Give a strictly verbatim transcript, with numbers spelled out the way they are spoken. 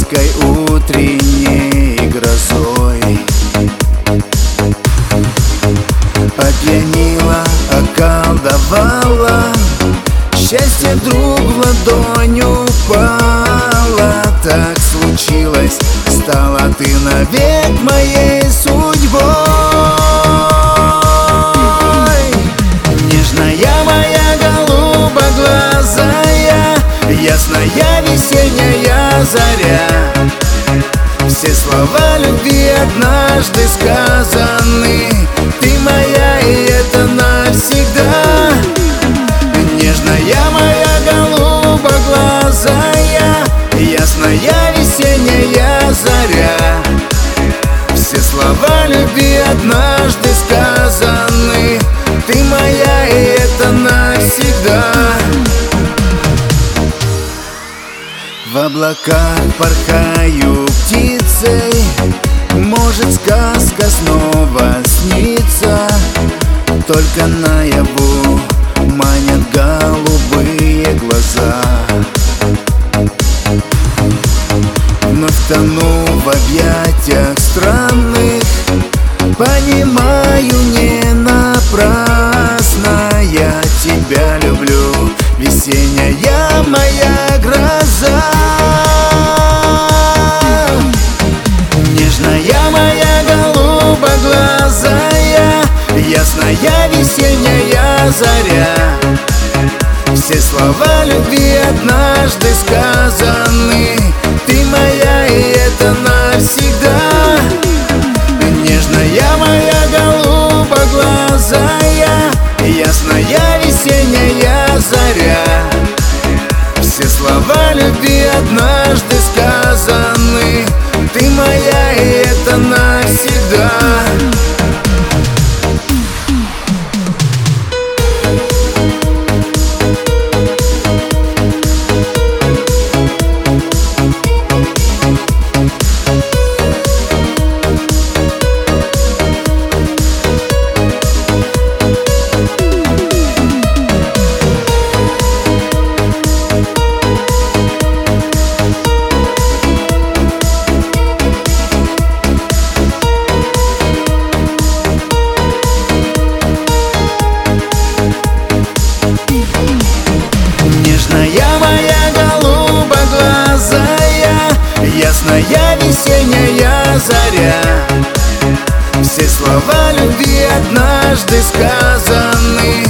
низкой утренней грозой. Опьянила, околдовала, счастье вдруг в ладонь упало. Так случилось, стала ты навек моей судьбой. Нежная моя голубоглазая, ясная весенняя заря. Все слова любви однажды сказаны, ты моя, и это навсегда. Нежная моя голубоглазая, ясная весенняя заря. Все слова любви однажды сказаны, ты моя, и это навсегда. В облаках порхаю птицей, может, сказка снова снится. Только наяву манят голубые глаза. Вновь тону в объятиях странных, понимаю, не напрасно я тебя люблю, весенняя моя гроза. Нежная моя голубоглазая, ясная весенняя заря. Все слова любви однажды сказаны, ты моя, и это навсегда. Нежная моя голубоглазая, ясная весенняя заря. Все слова любви однажды сказаны, ты моя, и это навсегда. Нежная моя голубоглазая, ясная весенняя заря. Все слова любви однажды сказаны,